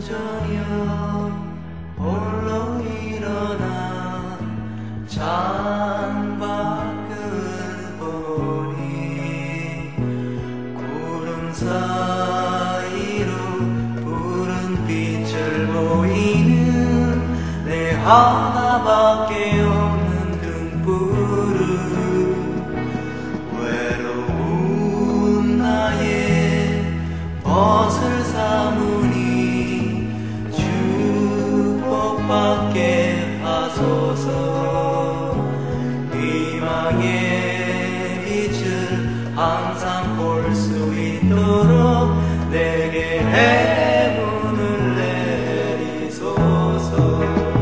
저녁 홀로 일어나 창밖을 보니 구름 사이로 푸른 빛을 보이는 내 하나밖에 없는 등불을 외로운 나의 벗을 삼으니 축복받게 하소서. 희망의 빛을 항상 볼 수 있도록 내게 해문을 내리소서.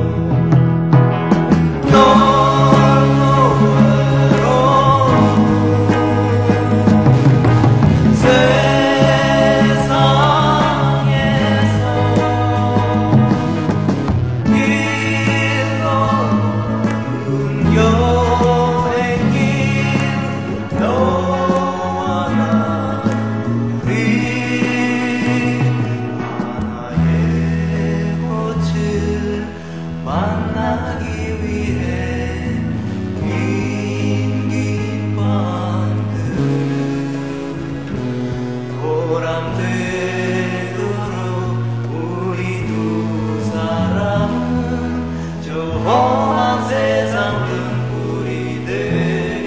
만나기 위해 긴 긴 밤들 보람되도록 우리 두 사람은 저 험한 세상 등불이 되리.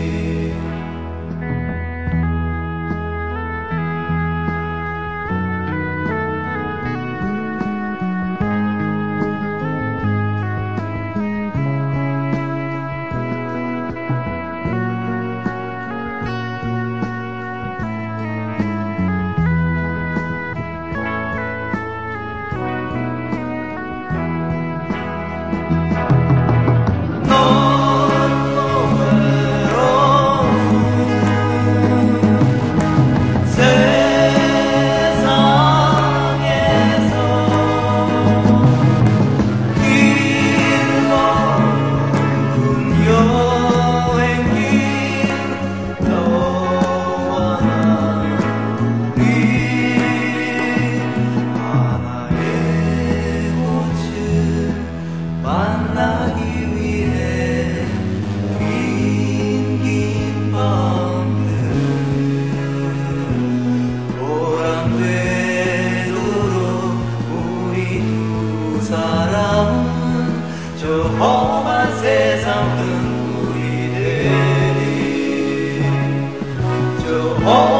만나기 위해 긴 긴 밤들 보람되도록 우리 두 사람은 저 험한 세상 등불이 되리. 저